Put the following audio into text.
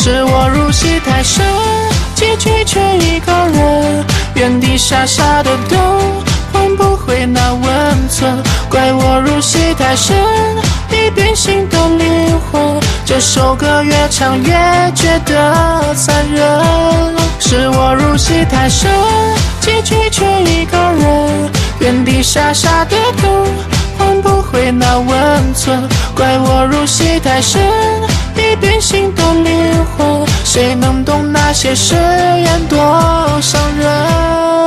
是我入戏太深，结局却一个人，原地傻傻的等，换不回那温存。怪我入戏太深，已变心的灵魂，这首歌越唱越觉得残忍。是我入戏太深，结局却一个人，原地傻傻的等，换不回那温存。怪我入戏太深，已变心的灵魂，谁能懂那些誓言多伤人？